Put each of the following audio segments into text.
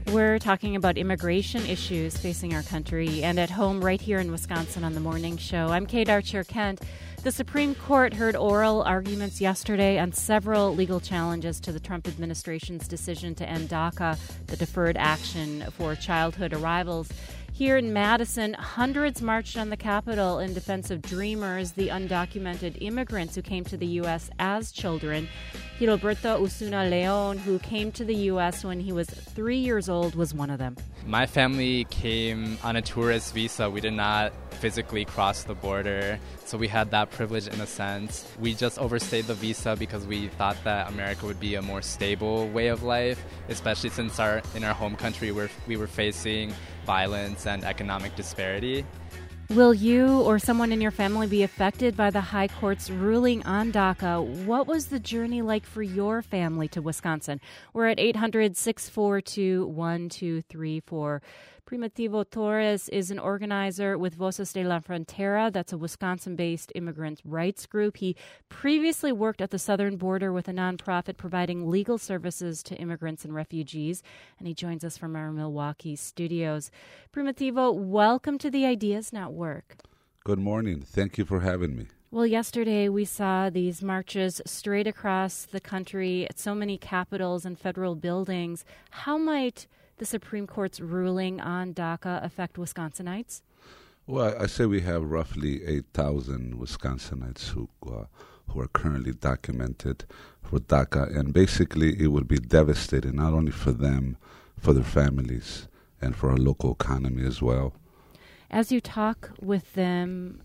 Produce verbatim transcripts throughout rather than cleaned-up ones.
We're talking about immigration issues facing our country and at home right here in Wisconsin on The Morning Show. I'm Kate Archer-Kent. The Supreme Court heard oral arguments yesterday on several legal challenges to the Trump administration's decision to end DACA, the Deferred Action for Childhood Arrivals. Here in Madison, hundreds marched on the Capitol in defense of Dreamers, the undocumented immigrants who came to the U S as children. Gilberto Osuna Leon, who came to the U S when he was three years old, was one of them. My family came on a tourist visa. We did not physically cross the border, so we had that privilege in a sense. We just overstayed the visa because we thought that America would be a more stable way of life, especially since our in our home country we're, we were facing violence and economic disparity. Will you or someone in your family be affected by the High Court's ruling on DACA? What was the journey like for your family to Wisconsin? We're at eight hundred, six four two, one two three four. Primitivo Torres is an organizer with Voces de la Frontera. That's a Wisconsin-based immigrant rights group. He previously worked at the southern border with a nonprofit providing legal services to immigrants and refugees, and he joins us from our Milwaukee studios. Primitivo, welcome to the Ideas Network. Good morning. Thank you for having me. Well, yesterday we saw these marches straight across the country at so many capitals and federal buildings. How might the Supreme Court's ruling on DACA affect Wisconsinites? Well, I say we have roughly eight thousand Wisconsinites who uh, who are currently documented for DACA, and basically it would be devastating not only for them, for their families, and for our local economy as well. As you talk with them,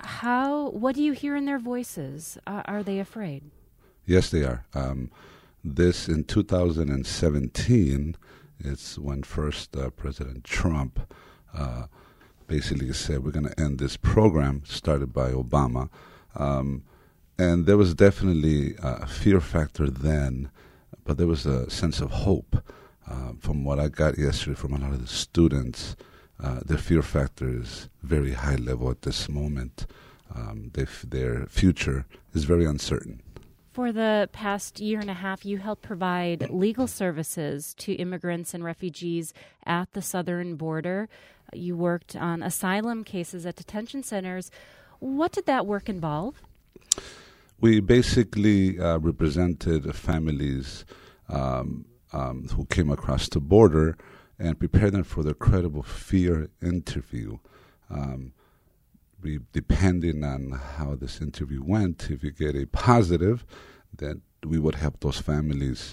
how what do you hear in their voices? Uh, are they afraid? Yes, they are. Um, this in two thousand seventeen. It's when first uh, President Trump uh, basically said we're going to end this program started by Obama. Um, and there was definitely a fear factor then, but there was a sense of hope. Uh, from what I got yesterday from a lot of the students, uh, their fear factor is very high level at this moment. Um, they f- their future is very uncertain. For the past year and a half, you helped provide legal services to immigrants and refugees at the southern border. You worked on asylum cases at detention centers. What did that work involve? We basically uh, represented families um, um, who came across the border and prepared them for their credible fear interview. Um, We, depending on how this interview went, if you get a positive, then we would help those families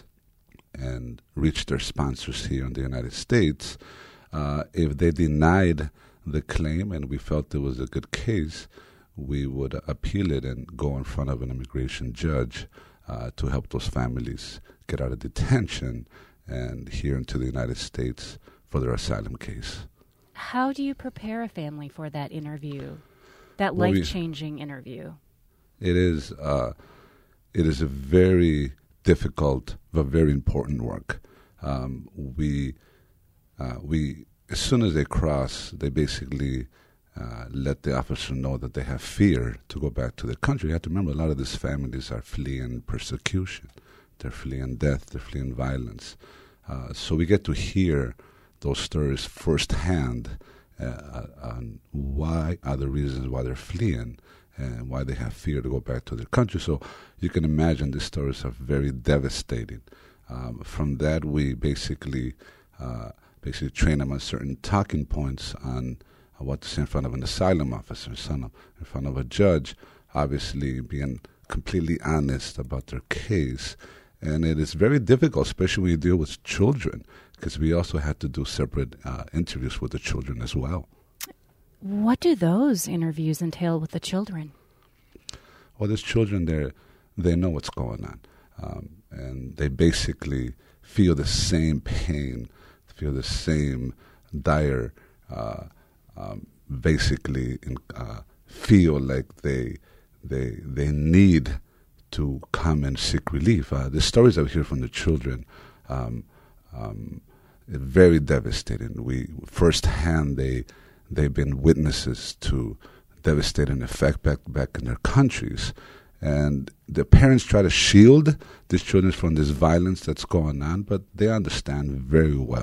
and reach their sponsors here in the United States. Uh, if they denied the claim and we felt it was a good case, we would appeal it and go in front of an immigration judge uh, to help those families get out of detention and here into the United States for their asylum case. How do you prepare a family for that interview? That Well, life-changing we, interview. It is uh, it is a very difficult but very important work. Um, we uh, we as soon as they cross, they basically uh, let the officer know that they have fear to go back to their country. You have to remember, a lot of these families are fleeing persecution, they're fleeing death, they're fleeing violence. Uh, so we get to hear those stories firsthand. Uh, on why are the reasons why they're fleeing and why they have fear to go back to their country. So you can imagine these stories are very devastating. Um, from that, we basically uh, basically train them on certain talking points on uh, what to say in front of an asylum officer, in front of a judge, obviously being completely honest about their case. And it is very difficult, especially when you deal with children, because we also had to do separate uh, interviews with the children as well. What do those interviews entail with the children? Well, these children, they they know what's going on, um, and they basically feel the same pain, feel the same dire, uh, um, basically in, uh, feel like they they they need to come and seek relief. Uh, the stories that we hear from the children, um, um, very devastating. We firsthand they they've been witnesses to devastating effect back back in their countries, and the parents try to shield these children from this violence that's going on, but they understand very well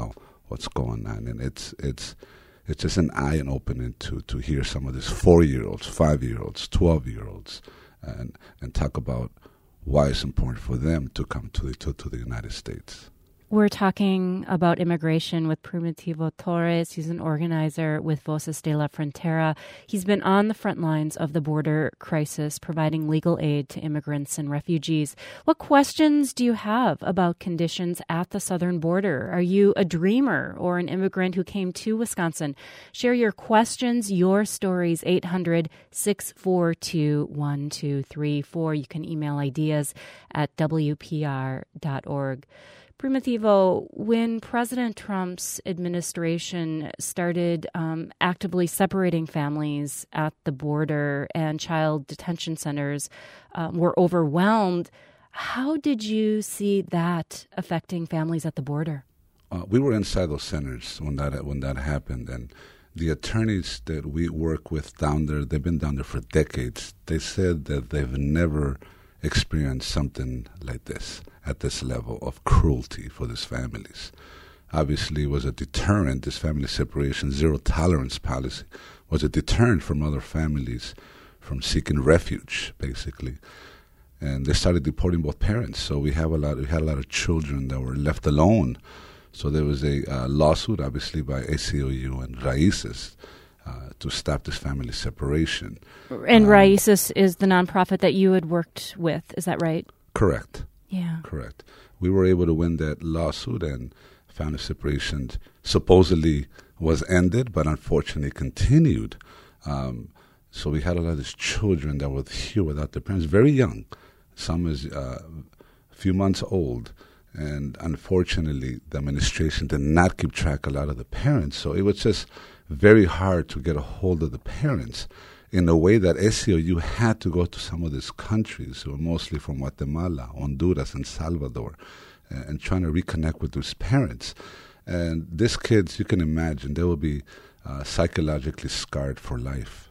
what's going on. And it's it's it's just an eye-opening to, to hear some of these four-year-olds, five-year-olds, twelve-year-olds, and and talk about why it's important for them to come to the, to, to the United States. We're talking about immigration with Primitivo Torres. He's an organizer with Voces de la Frontera. He's been on the front lines of the border crisis, providing legal aid to immigrants and refugees. What questions do you have about conditions at the southern border? Are you a dreamer or an immigrant who came to Wisconsin? Share your questions, your stories, eight hundred, six four two, one two three four. You can email ideas at w p r dot org. Primitivo, when President Trump's administration started um, actively separating families at the border and child detention centers um, were overwhelmed, how did you see that affecting families at the border? Uh, we were inside those centers when that when that happened, and the attorneys that we work with down there, they've been down there for decades. They said that they've never experienced something like this, at this level of cruelty for these families. Obviously, it was a deterrent. This family separation, zero tolerance policy was a deterrent from other families from seeking refuge, basically. And they started deporting both parents. So we have a lot. We had a lot of children that were left alone. So there was a uh, lawsuit, obviously, by A C L U and Raíces uh, to stop this family separation. And um, Raíces is the nonprofit that you had worked with. Is that right? Correct. Yeah. Correct. We were able to win that lawsuit, and family separation supposedly was ended, but unfortunately continued. Um, so we had a lot of these children that were here without their parents, very young. Some is uh, a few months old. And unfortunately, the administration did not keep track of a lot of the parents. So it was just very hard to get a hold of the parents in a way that A C L U had to go to some of these countries, who were mostly from Guatemala, Honduras, and Salvador, uh, and trying to reconnect with those parents. And these kids, you can imagine, they will be uh, psychologically scarred for life.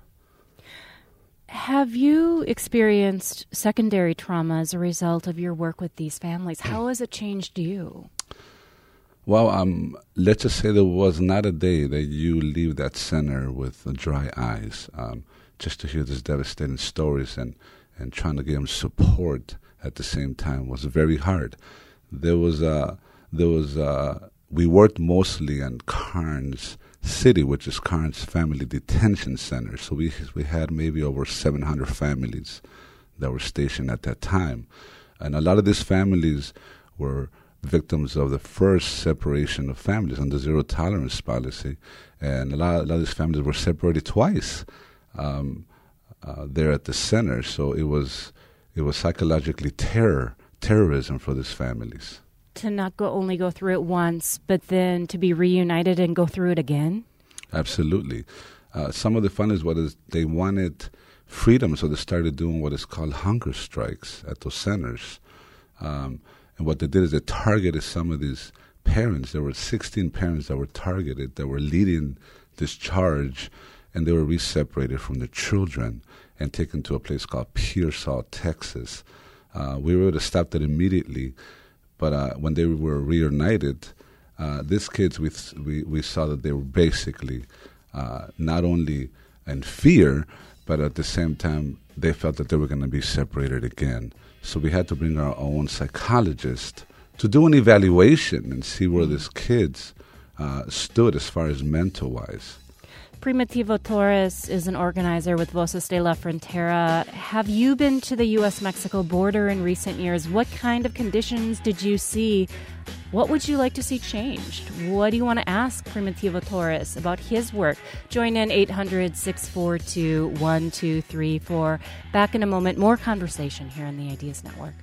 Have you experienced secondary trauma as a result of your work with these families? How has it changed you? Well, um, let's just say there was not a day that you leave that center with dry eyes. Um, just to hear these devastating stories and, and trying to give them support at the same time was very hard. There was, uh, there was, uh, we worked mostly in Karnes City, which is Karnes Family Detention Center. So we we had maybe over seven hundred families that were stationed at that time. And a lot of these families were victims of the first separation of families under zero tolerance policy. And a lot, a lot of these families were separated twice um, uh, there at the center. So it was it was psychologically terror, terrorism for these families. To not go only go through it once, but then to be reunited and go through it again? Absolutely. Uh, some of the families, what is, they wanted freedom, so they started doing what is called hunger strikes at those centers. Um, and what they did is they targeted some of these parents. There were sixteen parents that were targeted, that were leading this charge, and they were re-separated from their children and taken to a place called Pearsall, Texas. Uh, we were able to stop that immediately. But uh, when they were reunited, uh, these kids, we, th- we we saw that they were basically uh, not only in fear, but at the same time, they felt that they were going to be separated again. So we had to bring our own psychologist to do an evaluation and see where these kids uh, stood as far as mental-wise. Primitivo Torres is an organizer with Voces de la Frontera. Have you been to the U S Mexico border in recent years? What kind of conditions did you see? What would you like to see changed? What do you want to ask Primitivo Torres about his work? Join in eight hundred, six four two, one two three four. Back in a moment, more conversation here on the Ideas Network.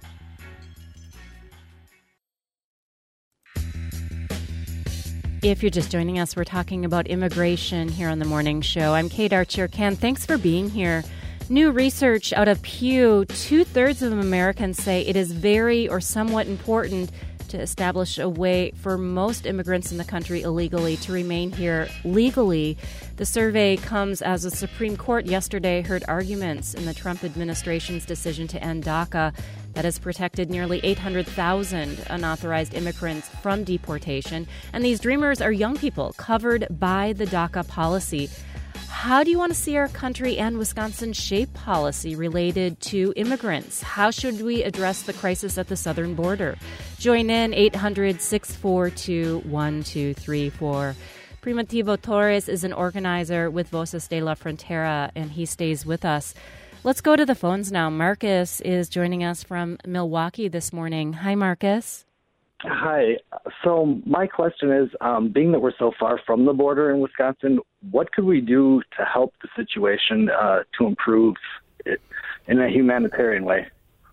If you're just joining us, we're talking about immigration here on the morning show. I'm Kate Archer-Can. Thanks for being here. New research out of Pew, two-thirds of Americans say it is very or somewhat important to establish a way for most immigrants in the country illegally to remain here legally. The survey comes as the Supreme Court yesterday heard arguments in the Trump administration's decision to end DACA that has protected nearly eight hundred thousand unauthorized immigrants from deportation. And these dreamers are young people covered by the DACA policy. How do you want to see our country and Wisconsin shape policy related to immigrants? How should we address the crisis at the southern border? Join in eight hundred, six four two, one two three four. Primitivo Torres is an organizer with Voces de la Frontera, and he stays with us. Let's go to the phones now. Marcus is joining us from Milwaukee this morning. Hi, Marcus. Hi. So my question is, um, being that we're so far from the border in Wisconsin, what could we do to help the situation uh, to improve it in a humanitarian way?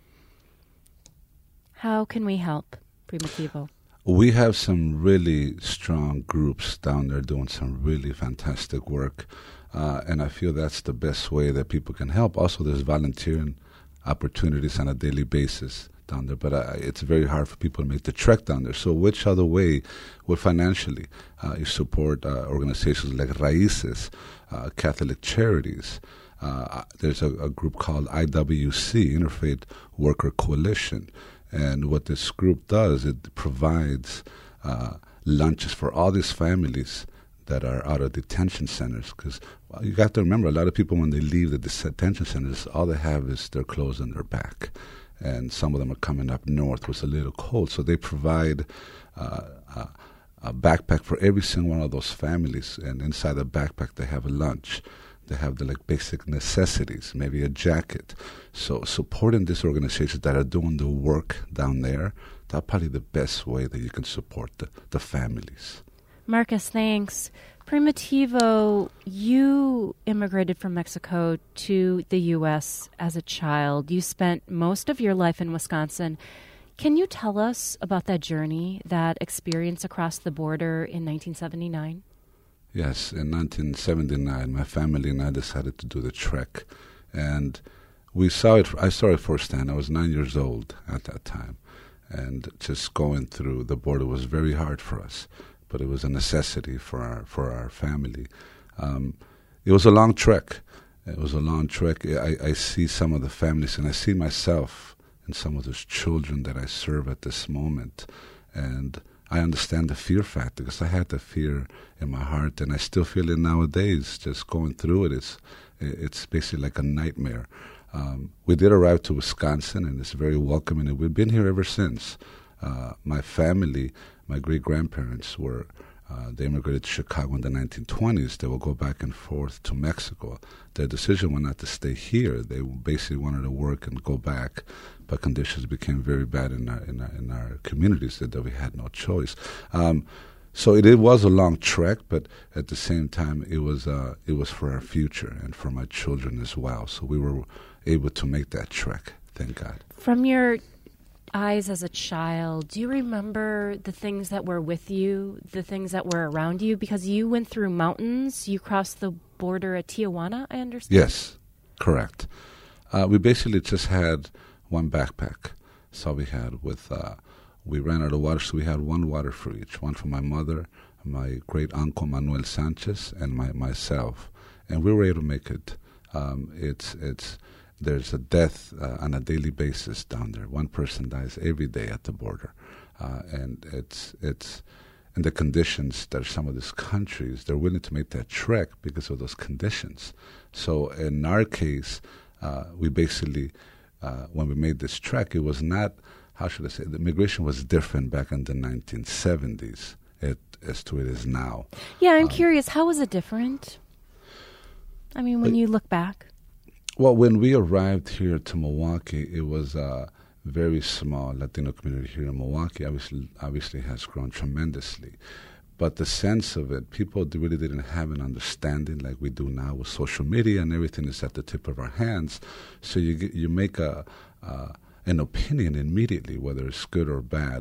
How can we help, Primitivo? We have some really strong groups down there doing some really fantastic work. Uh, and I feel that's the best way that people can help. Also, there's volunteering opportunities on a daily basis down there, but uh, it's very hard for people to make the trek down there. So which other way would financially uh, you support uh, organizations like Raíces, uh, Catholic Charities? Uh, there's a, a group called I W C, Interfaith Worker Coalition. And what this group does, it provides uh, lunches for all these families that are out of detention centers, because well, you got to remember, a lot of people, when they leave the detention centers, all they have is their clothes on their back. And some of them are coming up north, where it's a little cold. So they provide uh, a, a backpack for every single one of those families. And inside the backpack, they have a lunch. They have the like basic necessities, maybe a jacket. So supporting these organizations that are doing the work down there, that's probably the best way that you can support the, the families. Marcus, thanks. Primitivo, you immigrated from Mexico to the U S as a child. You spent most of your life in Wisconsin. Can you tell us about that journey, that experience across the border in nineteen seventy-nine? Yes, in nineteen seventy-nine, my family and I decided to do the trek. And we saw it, I saw it firsthand. I was nine years old at that time. And just going through the border was very hard for us. But it was a necessity for our for our family. Um, it was a long trek. It was a long trek. I, I see some of the families, and I see myself and some of those children that I serve at this moment. And I understand the fear factor, because I had the fear in my heart, and I still feel it nowadays. Just going through it, it's, it's basically like a nightmare. Um, we did arrive to Wisconsin, and it's very welcoming, and we've been here ever since. Uh, my family, my great-grandparents were, uh, they immigrated to Chicago in the nineteen twenties. They would go back and forth to Mexico. Their decision was not to stay here. They basically wanted to work and go back, but conditions became very bad in our in our, in our communities that, that we had no choice. Um, so it, it was a long trek, but at the same time, it was uh, it was for our future and for my children as well. So we were able to make that trek, thank God. From your eyes as a child, do you remember the things that were with you, the things that were around you? Because you went through mountains, you crossed the border at Tijuana, I understand? Yes, correct. Uh, we basically just had one backpack. So we had with, uh, we ran out of water, so we had one water for each, one for my mother, my great uncle Manuel Sanchez, and my myself. And we were able to make it. Um, it's, it's, There's a death uh, on a daily basis down there. One person dies every day at the border, uh, and it's it's in the conditions that some of these countries, they're willing to make that trek because of those conditions. So in our case, uh, we basically uh, when we made this trek, it was not, how should I say, the immigration was different back in the nineteen seventies it, as to it is now. Yeah, I'm um, curious. How was it different? I mean, when you look back. Well, when we arrived here to Milwaukee, it was a very small Latino community here in Milwaukee. Obviously, obviously has grown tremendously. But the sense of it, people really didn't have an understanding like we do now with social media, and everything is at the tip of our hands. So you get, you make a uh, an opinion immediately, whether it's good or bad.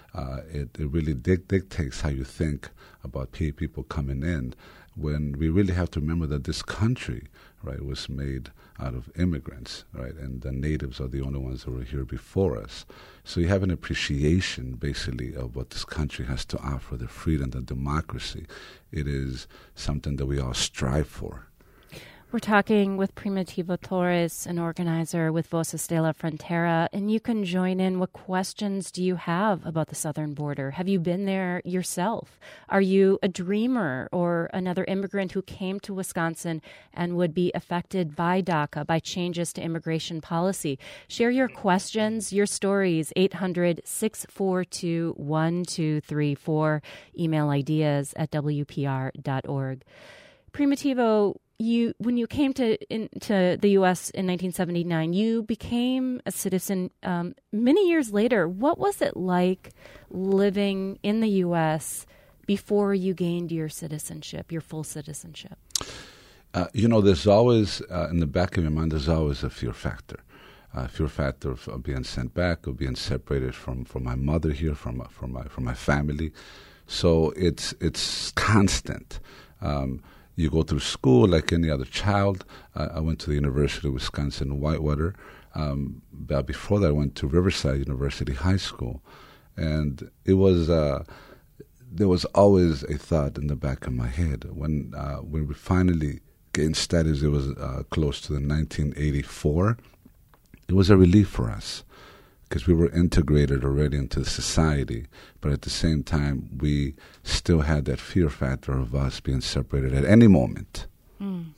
Uh, it, it really dic- dictates how you think about pe- people coming in, when we really have to remember that this country, right, was made out of immigrants, right, and the natives are the only ones that were here before us. So you have an appreciation, basically, of what this country has to offer, the freedom, the democracy. It is something that we all strive for. We're talking with Primitivo Torres, an organizer with Voces de la Frontera, and you can join in. What questions do you have about the southern border? Have you been there yourself? Are you a dreamer or another immigrant who came to Wisconsin and would be affected by DACA, by changes to immigration policy? Share your questions, your stories, eight hundred, six four two, one two three four, email ideas at w p r dot org. Primitivo, You, when you came to into the U S in nineteen seventy-nine, you became a citizen um, many years later. What was it like living in the U S before you gained your citizenship, your full citizenship? Uh, you know, there's always, uh, in the back of your mind, there's always a fear factor. Uh, fear factor of, of being sent back, of being separated from, from my mother here, from, from, my, from my family. So it's, it's constant. Um, You go through school like any other child. Uh, I went to the University of Wisconsin-Whitewater. Um, but before that, I went to Riverside University High School. And it was, uh, there was always a thought in the back of my head. When, uh, when we finally gained status, it was uh, close to the nineteen eighty-four. It was a relief for us, because we were integrated already into society, but at the same time, we still had that fear factor of us being separated at any moment. Mm.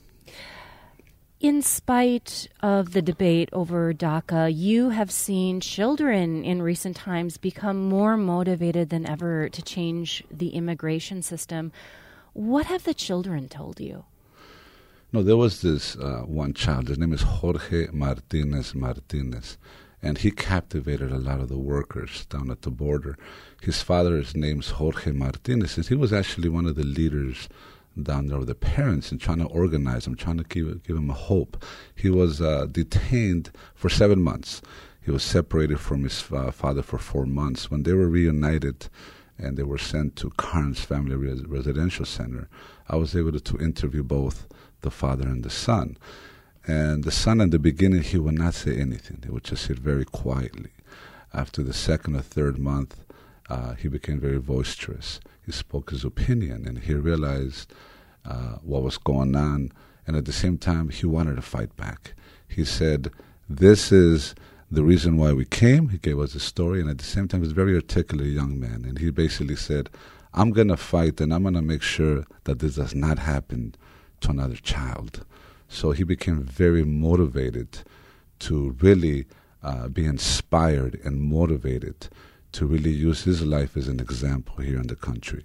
In spite of the debate over DACA, you have seen children in recent times become more motivated than ever to change the immigration system. What have the children told you? No, there was this uh, one child. His name is Jorge Martinez Martinez. And he captivated a lot of the workers down at the border. His father's name's Jorge Martinez, and he was actually one of the leaders down there, of the parents, and trying to organize them, trying to give, give him a hope. He was uh, detained for seven months. He was separated from his uh, father for four months. When they were reunited and they were sent to Carnes Family Res- Residential Center, I was able to, to interview both the father and the son. And the son, in the beginning, he would not say anything. He would just sit very quietly. After the second or third month, uh, he became very boisterous. He spoke his opinion, and he realized uh, what was going on. And at the same time, he wanted to fight back. He said, this is the reason why we came. He gave us a story, and at the same time, he was a very articulate young man. And he basically said, I'm going to fight, and I'm going to make sure that this does not happen to another child. So he became very motivated to really uh, be inspired and motivated to really use his life as an example here in the country.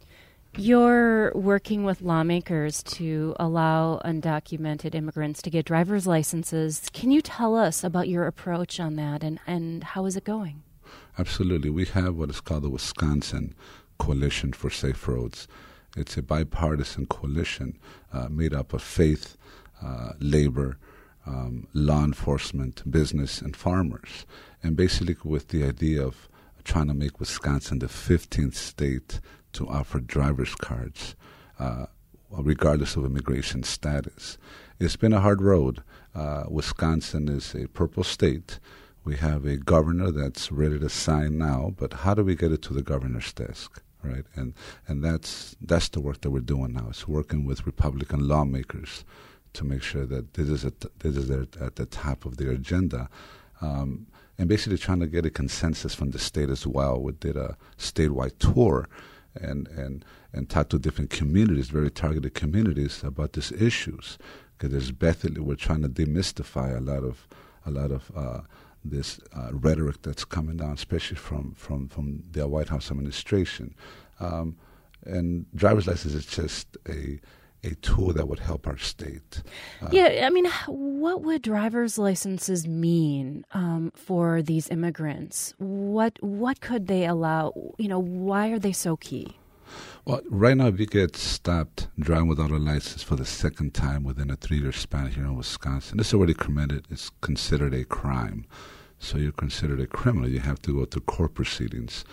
You're working with lawmakers to allow undocumented immigrants to get driver's licenses. Can you tell us about your approach on that, and, and how is it going? Absolutely. We have what is called the Wisconsin Coalition for Safe Roads. It's a bipartisan coalition uh, made up of faith, uh, labor, um, law enforcement, business, and farmers. And basically with the idea of trying to make Wisconsin the fifteenth state to offer driver's cards, uh, regardless of immigration status. It's been a hard road. Uh, Wisconsin is a purple state. We have a governor that's ready to sign now, but how do we get it to the governor's desk, right? And and that's that's the work that we're doing now. It's working with Republican lawmakers to make sure that this is at, this is at, at the top of their agenda. Um, and basically trying to get a consensus from the state as well. We did a statewide tour and, and, and talked to different communities, very targeted communities, about these issues. Because there's Bethany, we're trying to demystify a lot of a lot of uh, this uh, rhetoric that's coming down, especially from, from, from the White House administration. Um, and driver's license is just a a tool that would help our state. Uh, yeah, I mean, what would driver's licenses mean um, for these immigrants? What what could they allow? You know, why are they so key? Well, right now, if you get stopped driving without a license for the second time within a three-year span here in Wisconsin, it's already committed. It's considered a crime. So you're considered a criminal. You have to go through court proceedings.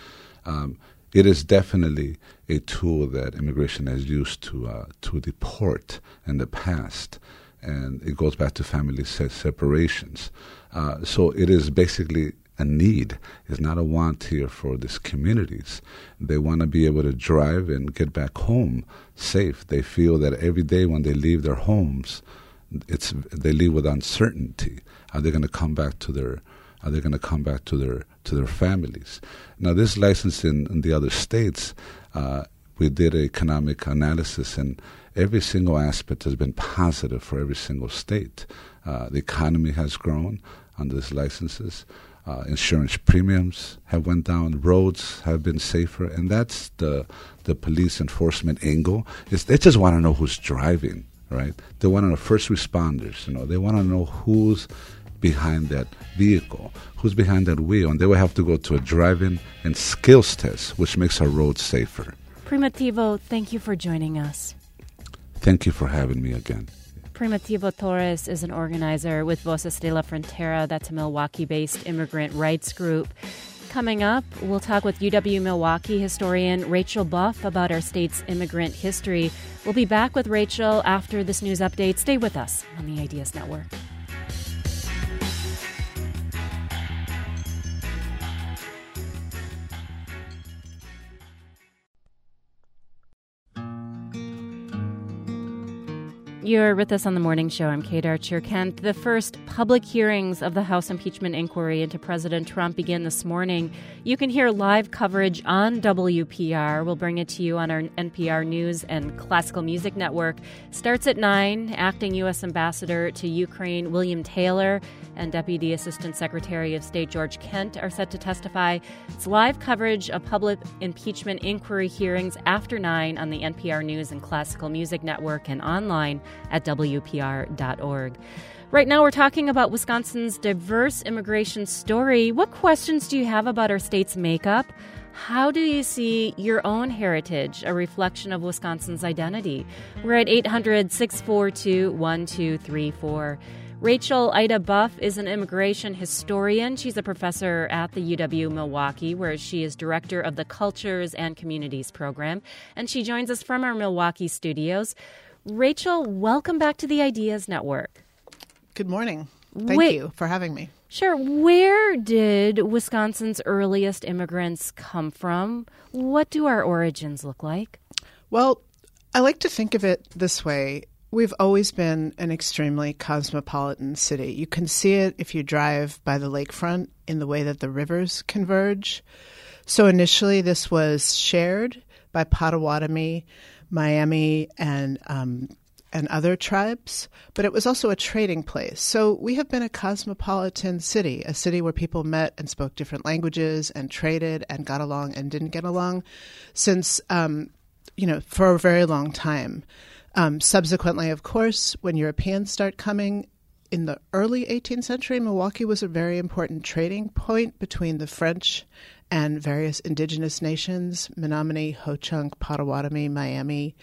Um, it is definitely a tool that immigration has used to uh, to deport in the past, and it goes back to family se- separations. Uh, so it is basically a need. It's not a want here for these communities. They want to be able to drive and get back home safe. They feel that every day when they leave their homes, it's they leave with uncertainty. Are they going to come back to their Are they going to come back to their to their families? Now, this license in, in the other states, uh, we did an economic analysis, and every single aspect has been positive for every single state. Uh, the economy has grown under these licenses. Uh, insurance premiums have went down. Roads have been safer, and that's the the police enforcement angle. Is they just want to know who's driving, right? They want to know first responders. You know, they want to know who's behind that vehicle, who's behind that wheel, and they will have to go to a driving and skills test, which makes our roads safer. Primitivo, thank you for joining us. Thank you for having me again. Primitivo Torres is an organizer with Voces de la Frontera. That's a Milwaukee-based immigrant rights group. Coming up, we'll talk with U W-Milwaukee historian Rachel Buff about our state's immigrant history. We'll be back with Rachel after this news update. Stay with us on the Ideas Network. You're with us on the morning show. I'm Kate Archer-Kent. The first public hearings of the House impeachment inquiry into President Trump begin this morning. You can hear live coverage on W P R. We'll bring it to you on our N P R News and Classical Music Network. Starts at nine. Acting U S Ambassador to Ukraine William Taylor and Deputy Assistant Secretary of State George Kent are set to testify. It's live coverage of public impeachment inquiry hearings after nine on the N P R News and Classical Music Network and online at W P R dot org. Right now, we're talking about Wisconsin's diverse immigration story. What questions do you have about our state's makeup? How do you see your own heritage, a reflection of Wisconsin's identity? We're at eight hundred, six four two, one two three four. Rachel Ida Buff is an immigration historian. She's a professor at the U W-Milwaukee, where she is director of the Cultures and Communities program. And she joins us from our Milwaukee studios. Rachel, welcome back to the Ideas Network. Good morning. Thank Wait, you for having me. Sure. Where did Wisconsin's earliest immigrants come from? What do our origins look like? Well, I like to think of it this way. We've always been an extremely cosmopolitan city. You can see it if you drive by the lakefront in the way that the rivers converge. So initially this was shared by Potawatomi, Miami, and um, and other tribes, but it was also a trading place. So we have been a cosmopolitan city, a city where people met and spoke different languages and traded and got along and didn't get along since, um, you know, for a very long time. Um, subsequently, of course, when Europeans start coming in the early eighteenth century, Milwaukee was a very important trading point between the French and various indigenous nations, Menominee, Ho-Chunk, Potawatomi, Miami,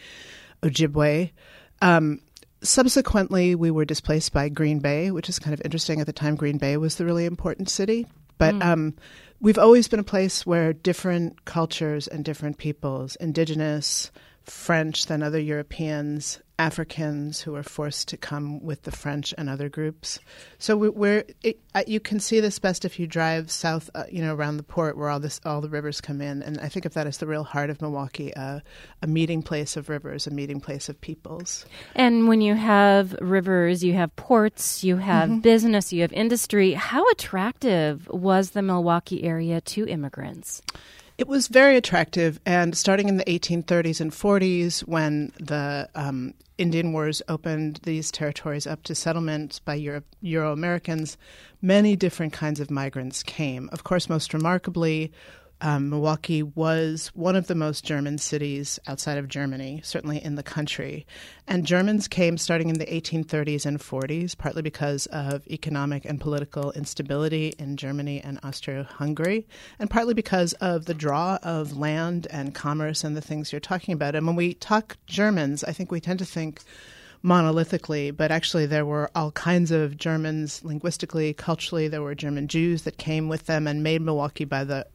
Ojibwe. Um, subsequently, we were displaced by Green Bay, which is kind of interesting. At the time, Green Bay was the really important city. But mm. um, we've always been a place where different cultures and different peoples, indigenous, French, then other Europeans, Africans who were forced to come with the French and other groups. So we, we're it, uh, you can see this best if you drive south, uh, you know, around the port where all this all the rivers come in. And I think of that as the real heart of Milwaukee, uh, a meeting place of rivers, a meeting place of peoples. And when you have rivers, you have ports, you have mm-hmm. business, you have industry. How attractive was the Milwaukee area to immigrants? It was very attractive, and starting in the eighteen thirties and forties, when the um, Indian Wars opened these territories up to settlement by Euro- Euro-Americans, many different kinds of migrants came. Of course, most remarkably, um, Milwaukee was one of the most German cities outside of Germany, certainly in the country. And Germans came starting in the eighteen thirties and forties, partly because of economic and political instability in Germany and Austria-Hungary, and partly because of the draw of land and commerce and the things you're talking about. And when we talk Germans, I think we tend to think monolithically, but actually there were all kinds of Germans linguistically, culturally. There were German Jews that came with them and made Milwaukee by the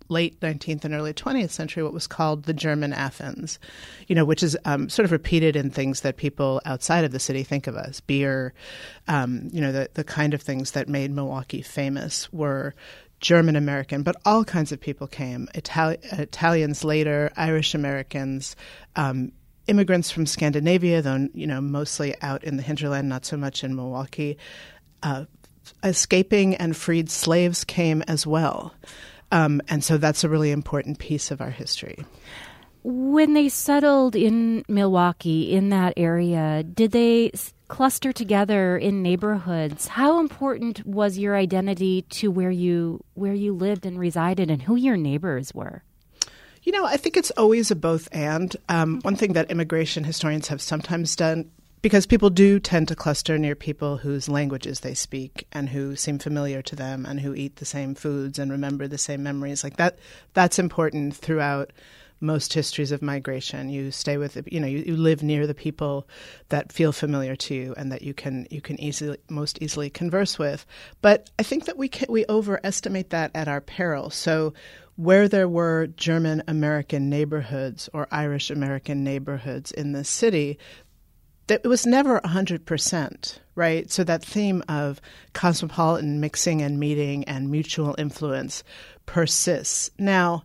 late nineteenth and early twentieth century what was called the German Athens, you know, which is um, sort of repeated in things that people outside of the city think of as beer, um, you know, the, the kind of things that made Milwaukee famous were German American, but all kinds of people came. Itali- Italians later, Irish Americans, um, immigrants from Scandinavia, though, you know, mostly out in the hinterland, not so much in Milwaukee. Uh, escaping and freed slaves came as well. Um, and so that's a really important piece of our history. When they settled in Milwaukee, in that area, did they cluster together in neighborhoods? How important was your identity to where you where you lived and resided and who your neighbors were? You know, I think it's always a both and. Um, one thing that immigration historians have sometimes done, because people do tend to cluster near people whose languages they speak and who seem familiar to them and who eat the same foods and remember the same memories. Like that, that's important throughout most histories of migration. You stay with, you know, you, you live near the people that feel familiar to you and that you can you can easily most easily converse with. But I think that we can, we overestimate that at our peril. So where there were German American neighborhoods or Irish American neighborhoods in the city, it was never one hundred percent, right? So that theme of cosmopolitan mixing and meeting and mutual influence persists. Now,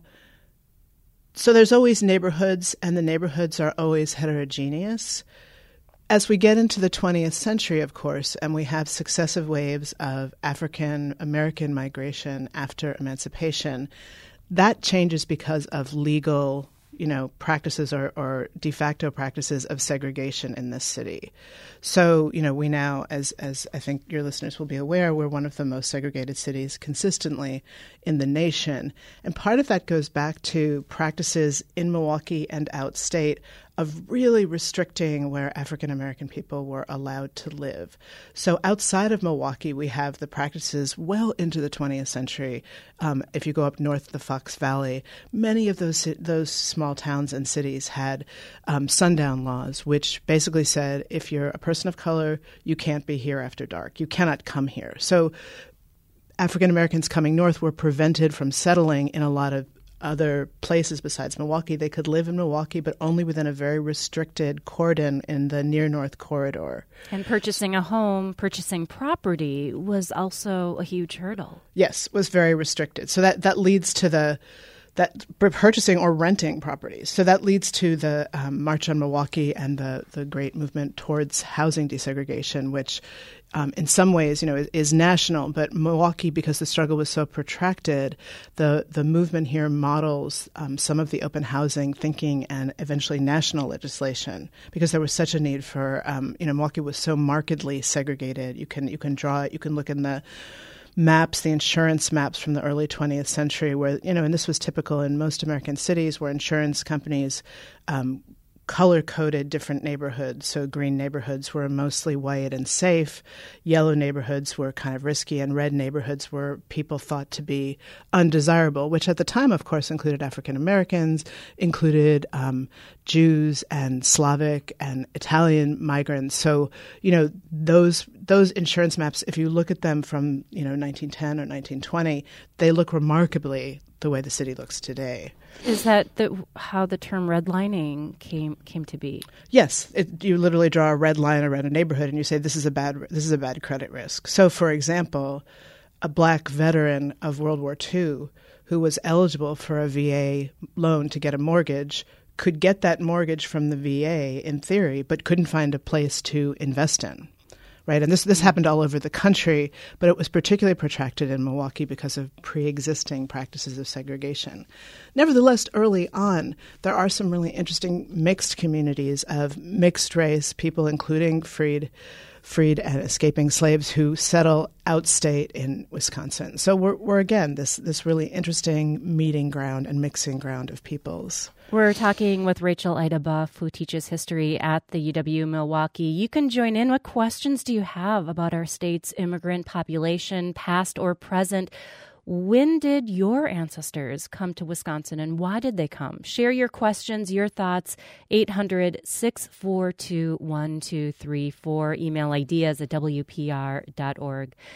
so there's always neighborhoods, and the neighborhoods are always heterogeneous. As we get into the twentieth century, of course, and we have successive waves of African American migration after emancipation, that changes because of legal, you know, practices or, or de facto practices of segregation in this city. So, you know, we now, as as I think your listeners will be aware, we're one of the most segregated cities consistently in the nation. And part of that goes back to practices in Milwaukee and outstate of really restricting where African American people were allowed to live. So outside of Milwaukee, we have the practices well into the twentieth century. Um, if you go up north of the Fox Valley, many of those those small towns and cities had um, sundown laws, which basically said if you're a person of color, you can't be here after dark. You cannot come here. So African Americans coming north were prevented from settling in a lot of other places besides Milwaukee. They could live in Milwaukee, but only within a very restricted cordon in the near north corridor. And purchasing a home, purchasing property was also a huge hurdle. Yes, was very restricted. So that, that leads to the that purchasing or renting properties. So that leads to the um, March on Milwaukee and the, the great movement towards housing desegregation, which um, in some ways, you know, is, is national. But Milwaukee, because the struggle was so protracted, the, the movement here models um, some of the open housing thinking and eventually national legislation, because there was such a need for, um, you know, Milwaukee was so markedly segregated. You can you can draw it. You can look in the maps, the insurance maps from the early twentieth century where, you know, and this was typical in most American cities where insurance companies um, color-coded different neighborhoods. So green neighborhoods were mostly white and safe. Yellow neighborhoods were kind of risky, and red neighborhoods were people thought to be undesirable, which at the time, of course, included African Americans, included um, Jews and Slavic and Italian migrants. So, you know, those those insurance maps, if you look at them from, you know, nineteen ten or nineteen twenty, they look remarkably the way the city looks today. Is that the, how the term redlining came came to be? Yes, it, you literally draw a red line around a neighborhood and you say this is a bad this is a bad credit risk. So, for example, a black veteran of World War Two who was eligible for a V A loan to get a mortgage could get that mortgage from the V A in theory, but couldn't find a place to invest in. Right, and this this happened all over the country, but it was particularly protracted in Milwaukee because of pre-existing practices of segregation. Nevertheless, early on, there are some really interesting mixed communities of mixed race people, including freed, freed and escaping slaves who settle outstate in Wisconsin. So we're, we're again this this really interesting meeting ground and mixing ground of peoples. We're talking with Rachel Ida Buff, who teaches history at the U W Milwaukee. You can join in. What questions do you have about our state's immigrant population, past or present? When did your ancestors come to Wisconsin, and why did they come? Share your questions, your thoughts, eight hundred, six four two, one two three four. Email ideas at W P R dot org.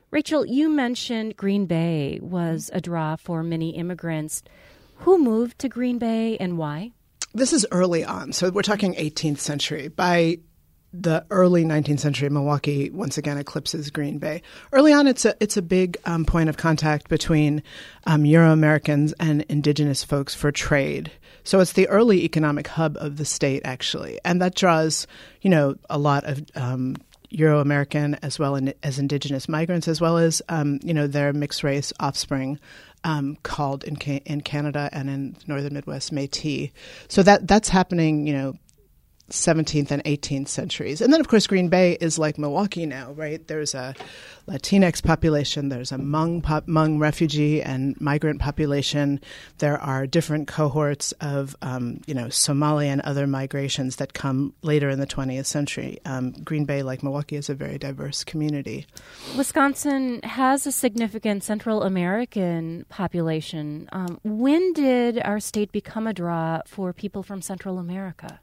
Rachel, you mentioned Green Bay was a draw for many immigrants. Who moved to Green Bay and why? This is early on. So we're talking eighteenth century. By the early nineteenth century, Milwaukee once again eclipses Green Bay. Early on, it's a it's a big um, point of contact between um, Euro-Americans and indigenous folks for trade. So it's the early economic hub of the state, actually, and that draws, you know, a lot of um, Euro-American as well as indigenous migrants, as well as um, you know their mixed race offspring. Um, called in Ca- in Canada and in the northern Midwest Métis. So that that's happening, you know, seventeenth and eighteenth centuries. And then, of course, Green Bay is like Milwaukee now, right? There's a Latinx population. There's a Hmong, pop, Hmong refugee and migrant population. There are different cohorts of, um, you know, Somali and other migrations that come later in the twentieth century. Um, Green Bay, like Milwaukee, is a very diverse community. Wisconsin has a significant Central American population. Um, when did our state become a draw for people from Central America?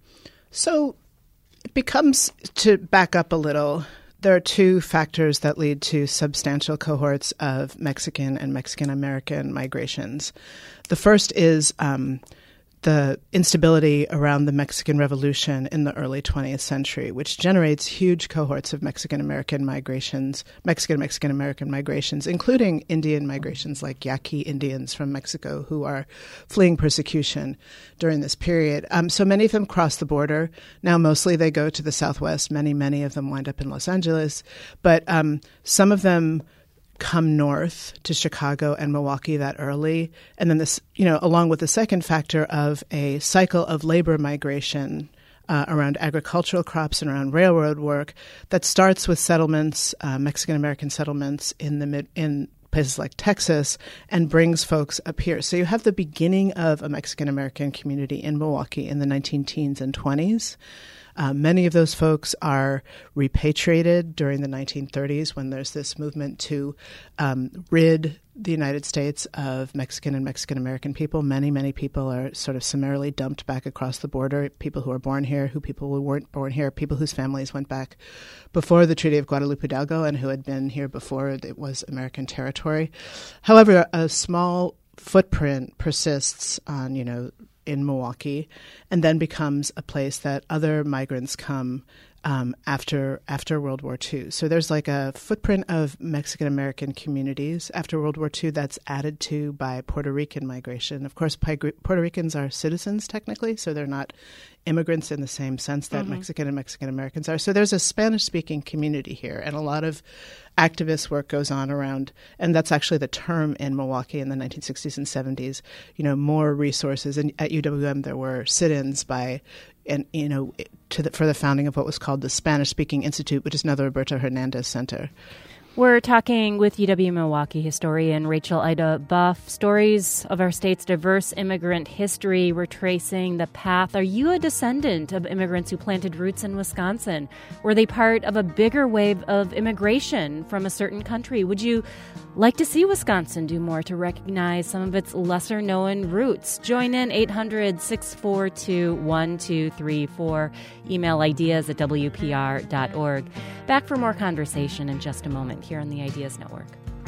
So it becomes, to back up a little, there are two factors that lead to substantial cohorts of Mexican and Mexican-American migrations. The first is um, the instability around the Mexican Revolution in the early twentieth century, which generates huge cohorts of Mexican-American migrations, Mexican-Mexican-American migrations, including Indian migrations like Yaqui Indians from Mexico who are fleeing persecution during this period. Um, so many of them cross the border. Now mostly they go to the Southwest. Many, many of them wind up in Los Angeles. But um, some of them come north to Chicago and Milwaukee that early. And then this, you know, along with the second factor of a cycle of labor migration uh, around agricultural crops and around railroad work that starts with settlements, uh, Mexican-American settlements in the mid, in places like Texas, and brings folks up here. So you have the beginning of a Mexican-American community in Milwaukee in the nineteen teens and twenties. Uh, many of those folks are repatriated during the nineteen thirties when there's this movement to um, rid the United States of Mexican and Mexican-American people. Many, many people are sort of summarily dumped back across the border, people who are born here, who people who weren't born here, people whose families went back before the Treaty of Guadalupe Hidalgo and who had been here before it was American territory. However, a small footprint persists on, you know, in Milwaukee, and then becomes a place that other migrants come um, after after World War Two. So there's like a footprint of Mexican-American communities after World War Two that's added to by Puerto Rican migration. Of course, Puerto Ricans are citizens technically, so they're not immigrants in the same sense that mm-hmm. Mexican and Mexican-Americans are. So there's a Spanish-speaking community here, and a lot of activist work goes on around, and that's actually the term in Milwaukee in the nineteen sixties and seventies, you know, more resources. And at U W M, there were sit-ins by, and you know, to the, for the founding of what was called the Spanish-Speaking Institute, which is now the Roberto Hernandez Center. We're talking with U W Milwaukee historian Rachel Ida Buff. Stories of our state's diverse immigrant history. We're tracing the path. Are you a descendant of immigrants who planted roots in Wisconsin? Were they part of a bigger wave of immigration from a certain country? Would you like to see Wisconsin do more to recognize some of its lesser-known roots? Join in eight hundred, six four two, one two three four. Email ideas at w p r dot org. Back for more conversation in just a moment here on the Ideas Network.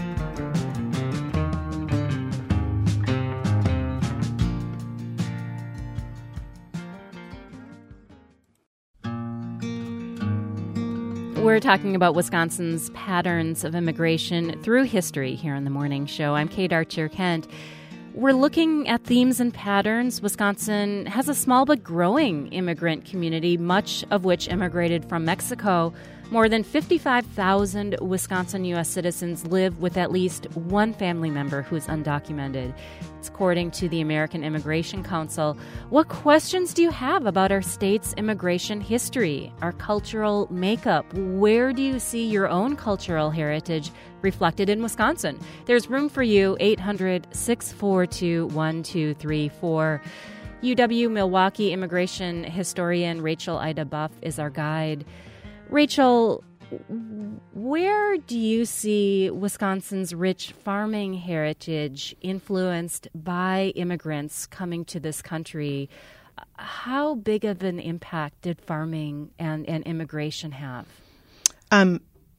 We're talking about Wisconsin's patterns of immigration through history here on The Morning Show. I'm Kate Archer-Kent. We're looking at themes and patterns. Wisconsin has a small but growing immigrant community, much of which immigrated from Mexico. More than fifty-five thousand Wisconsin U S citizens live with at least one family member who is undocumented. It's according to the American Immigration Council. What questions do you have about our state's immigration history, our cultural makeup? Where do you see your own cultural heritage reflected in Wisconsin? There's room for you, eight hundred, six four two, one two three four. U W Milwaukee immigration historian Rachel Ida Buff is our guide. Rachel, where do you see Wisconsin's rich farming heritage influenced by immigrants coming to this country? How big of an impact did farming and, and immigration have? Um,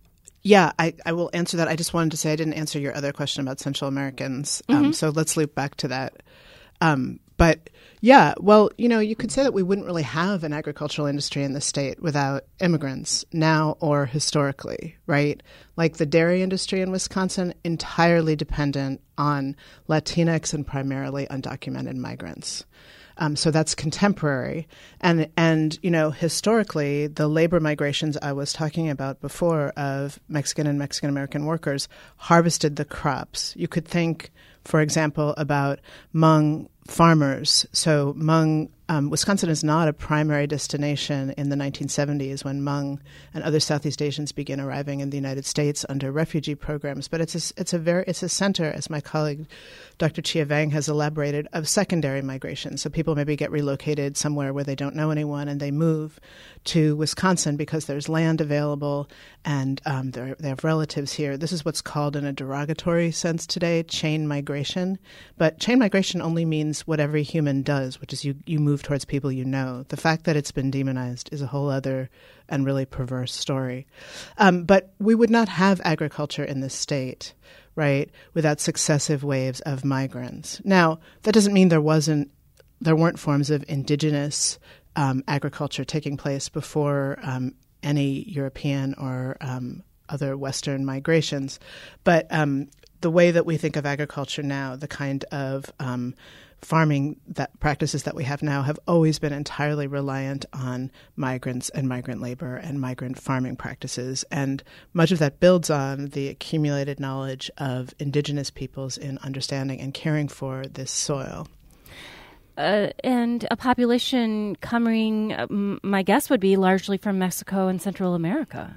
Yeah, I, I will answer that. I just wanted to say I didn't answer your other question about Central Americans. Um, Mm-hmm. so let's loop back to that. Um, but yeah, well, you know, you could say that we wouldn't really have an agricultural industry in the state without immigrants now or historically, right? Like the dairy industry in Wisconsin, entirely dependent on Latinx and primarily undocumented migrants. Um, so that's contemporary. And, and, you know, historically, the labor migrations I was talking about before of Mexican and Mexican-American workers harvested the crops. You could think, for example, about Hmong farmers. So Hmong, um, Wisconsin is not a primary destination in the nineteen seventies when Hmong and other Southeast Asians begin arriving in the United States under refugee programs. But it's a, it's a very it's a center, as my colleague Doctor Chia Vang has elaborated, of secondary migration. So people maybe get relocated somewhere where they don't know anyone and they move to Wisconsin because there's land available and um, they have relatives here. This is what's called, in a derogatory sense today, chain migration. But chain migration only means what every human does, which is you, you move towards people you know. The fact that it's been demonized is a whole other and really perverse story. Um, but we would not have agriculture in this state, right, without successive waves of migrants. Now, that doesn't mean there wasn't, there weren't forms of indigenous um, agriculture taking place before um, any European or um, other Western migrations. But um, the way that we think of agriculture now, the kind of um, farming that practices that we have now have always been entirely reliant on migrants and migrant labor and migrant farming practices. And much of that builds on the accumulated knowledge of indigenous peoples in understanding and caring for this soil. Uh, and a population coming, um, my guess would be largely from Mexico and Central America.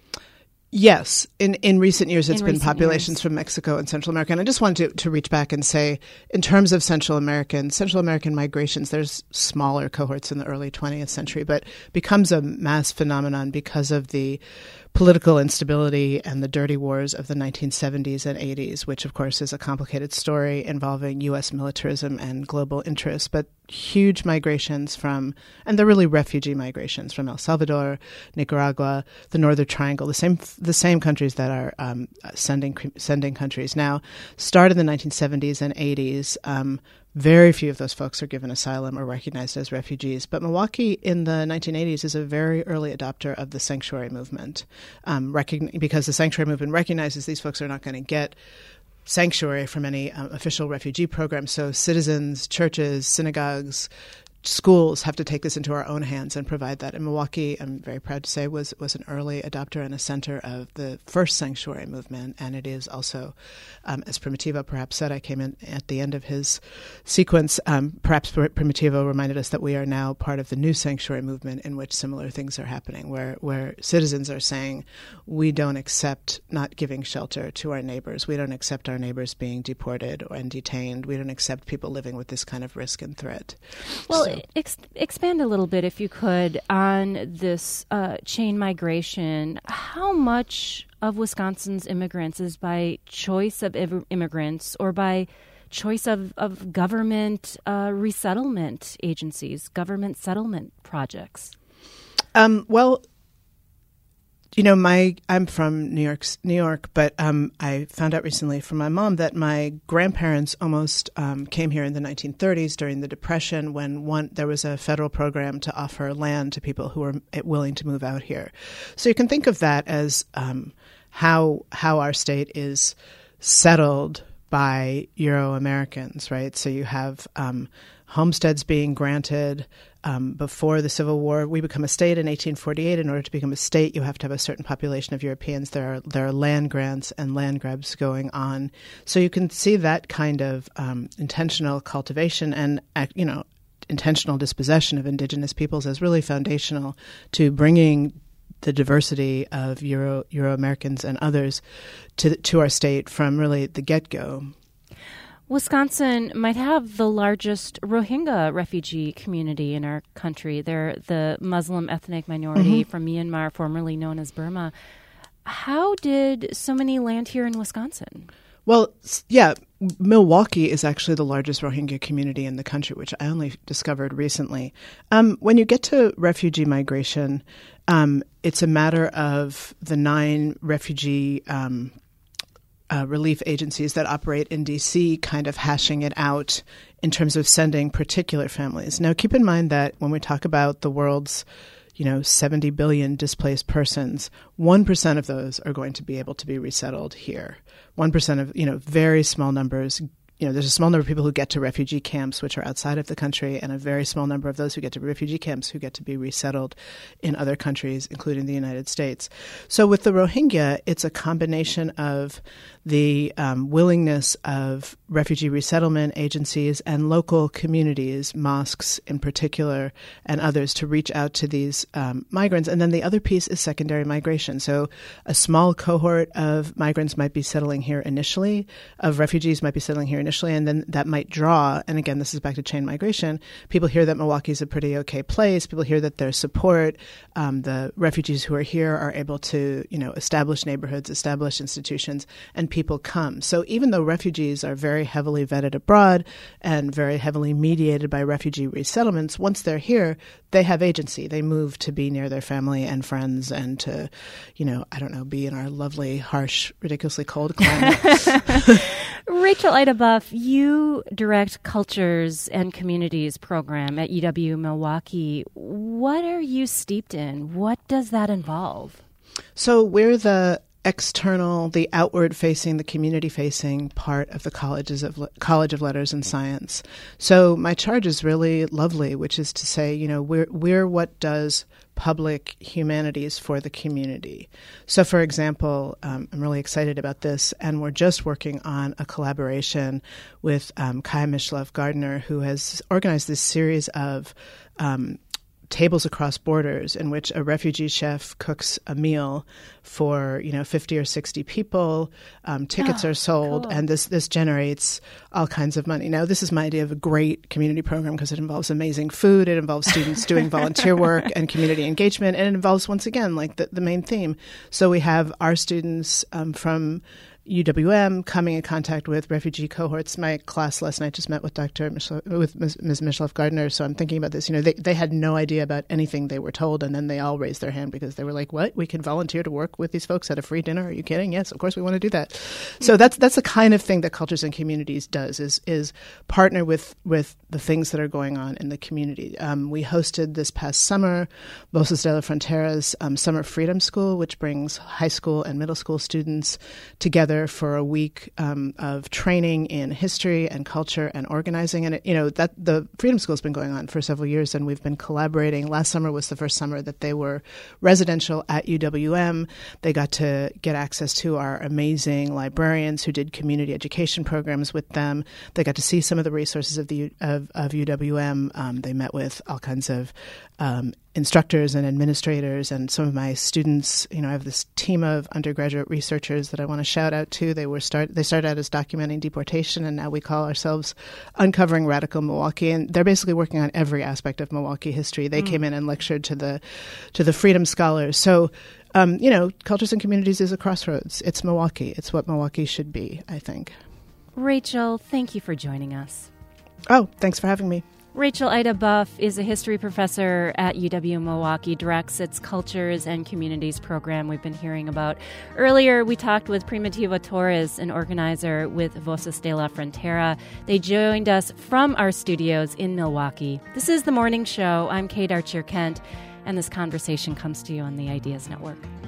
Yes. In in recent years, it's In been recent populations years. from Mexico and Central America. And I just wanted to, to reach back and say, in terms of Central American, Central American migrations, there's smaller cohorts in the early twentieth century, but becomes a mass phenomenon because of the political instability and the dirty wars of the nineteen seventies and eighties, which, of course, is a complicated story involving U S militarism and global interests, but huge migrations from, and they're really refugee migrations from El Salvador, Nicaragua, the Northern Triangle, the same the same countries that are um, sending sending countries now, started in the nineteen seventies and eighties. Um, Very few of those folks are given asylum or recognized as refugees. But Milwaukee in the nineteen eighties is a very early adopter of the sanctuary movement, um, recogn- because the sanctuary movement recognizes these folks are not going to get sanctuary from any um, official refugee program. So citizens, churches, synagogues, schools have to take this into our own hands and provide that. And Milwaukee, I'm very proud to say, was was an early adopter and a center of the first sanctuary movement. And it is also, um, as Primitivo perhaps said, I came in at the end of his sequence, um, perhaps Primitivo reminded us that we are now part of the new sanctuary movement in which similar things are happening, where, where citizens are saying, we don't accept not giving shelter to our neighbors. We don't accept our neighbors being deported and detained. We don't accept people living with this kind of risk and threat. Well, So, Ex- expand a little bit, if you could, on this uh, chain migration. How much of Wisconsin's immigrants is by choice of iv- immigrants or by choice of, of government uh, resettlement agencies, government settlement projects? Um, well, you know, my I'm from New York, New York, but um, I found out recently from my mom that my grandparents almost um, came here in the nineteen thirties during the Depression, when one there was a federal program to offer land to people who were willing to move out here. So you can think of that as um, how how our state is settled by Euro-Americans, right? So you have um, homesteads being granted. Um, before the Civil War, we become a state in eighteen forty-eight. In order to become a state, you have to have a certain population of Europeans. There are there are land grants and land grabs going on. So you can see that kind of um, intentional cultivation and, you know, intentional dispossession of indigenous peoples as really foundational to bringing the diversity of Euro Euro Americans and others to to our state from really the get-go. Wisconsin might have the largest Rohingya refugee community in our country. They're the Muslim ethnic minority mm-hmm. from Myanmar, formerly known as Burma. How did so many land here in Wisconsin? Well, yeah, Milwaukee is actually the largest Rohingya community in the country, which I only discovered recently. Um, when you get to refugee migration, um, it's a matter of the nine refugee um, uh, relief agencies that operate in D C kind of hashing it out in terms of sending particular families. Now, keep in mind that when we talk about the world's you know, seventy billion displaced persons, one percent of those are going to be able to be resettled here. one percent of, you know, very small numbers. You know, there's a small number of people who get to refugee camps, which are outside of the country, and a very small number of those who get to refugee camps who get to be resettled in other countries, including the United States. So with the Rohingya, it's a combination of the um, willingness of refugee resettlement agencies and local communities, mosques in particular, and others to reach out to these um, migrants. And then the other piece is secondary migration. So a small cohort of migrants might be settling here initially, of refugees might be settling here initially, and then that might draw, and again, this is back to chain migration, people hear that Milwaukee is a pretty okay place, people hear that there's support, um, the refugees who are here are able to, you know, establish neighborhoods, establish institutions, and people come. So even though refugees are very heavily vetted abroad and very heavily mediated by refugee resettlements, once they're here, they have agency. They move to be near their family and friends and to, you know, I don't know, be in our lovely, harsh, ridiculously cold climate. Rachel Ida Buff, you direct Cultures and Communities program at U W Milwaukee. What are you steeped in? What does that involve? So we're the external, the outward-facing, the community-facing part of the colleges of College of Letters and Science. So my charge is really lovely, which is to say, you know, we're we're what does public humanities for the community. So, for example, um, I'm really excited about this, and we're just working on a collaboration with um, Kaya Mishlove Gardner, who has organized this series of um, tables across borders in which a refugee chef cooks a meal for, you know, fifty or sixty people. Um, tickets oh, are sold, cool. and this, this generates all kinds of money. Now, this is my idea of a great community program because it involves amazing food, it involves students doing volunteer work and community engagement, and it involves, once again, like the, the main theme. So we have our students um, from U W M coming in contact with refugee cohorts. My class last night just met with Doctor Michel, with Miz Mishlove Gardner, so I'm thinking about this. You know, they they had no idea about anything they were told, and then they all raised their hand because they were like, "What? We can volunteer to work with these folks at a free dinner? Are you kidding? Yes, of course we want to do that." So that's that's the kind of thing that Cultures and Communities does is is partner with with the things that are going on in the community. Um, we hosted this past summer Voces de la Frontera's um, Summer Freedom School, which brings high school and middle school students together for a week um, of training in history and culture and organizing. And, it, you know, that the Freedom School has been going on for several years, and we've been collaborating. Last summer was the first summer that they were residential at U W M. They got to get access to our amazing librarians who did community education programs with them. They got to see some of the resources of the of, of U W M. Um, they met with all kinds of um, instructors and administrators, and some of my students. You know, I have this team of undergraduate researchers that I want to shout out to. They were start they started out as documenting deportation, and now we call ourselves Uncovering Radical Milwaukee. And they're basically working on every aspect of Milwaukee history. They mm. came in and lectured to the to the Freedom Scholars. So, um, you know, Cultures and Communities is a crossroads. It's Milwaukee. It's what Milwaukee should be, I think. Rachel, thank you for joining us. Oh, thanks for having me. Rachel Ida Buff is a history professor at U W Milwaukee, directs its Cultures and Communities program we've been hearing about. Earlier, we talked with Primitivo Torres, an organizer with Voces de la Frontera. They joined us from our studios in Milwaukee. This is The Morning Show. I'm Kate Archer-Kent, and this conversation comes to you on the Ideas Network.